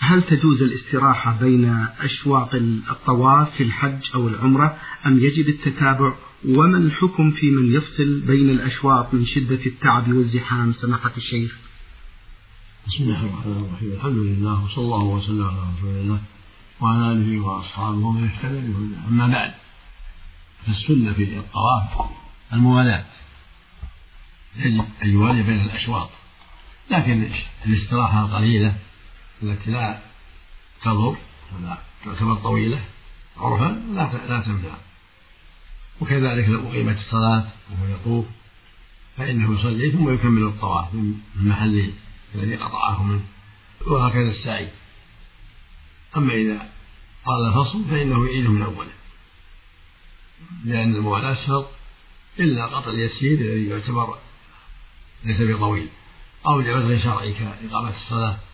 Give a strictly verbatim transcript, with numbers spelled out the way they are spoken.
هل تجوز الاستراحة بين أشواط الطواف في الحج أو العمرة أم يجب التتابع؟ وما الحكم في من يفصل بين الأشواط من شدة التعب والزحام سماحة الشيخ؟ بسم الله الرحمن الرحيم. الحمد لله وصلى الله وسلم على رسول الله وعلى آله وأصحابه ومن اهتدى بهداه. أما بعد، فالسنة في الطواف الموالاة، يجب أن يوالي بين الأشواط، لكن الاستراحة القليلة التي لا تضر ولا تعتبر طويلة عرفا لا لا تنفع. وكذلك لو أقيمت الصلاة وهو يطوف فإنه يصلي ثم يكمل الطواف من المحل الذي قطعه منه، وهكذا السعي. أما إذا قال الفصل فإنه يعيده من أوله، لأن الموالاة شرط إلا قطع اليسير الذي يعتبر ليس بطويل أو لعذر شرعي كإقامة الصلاة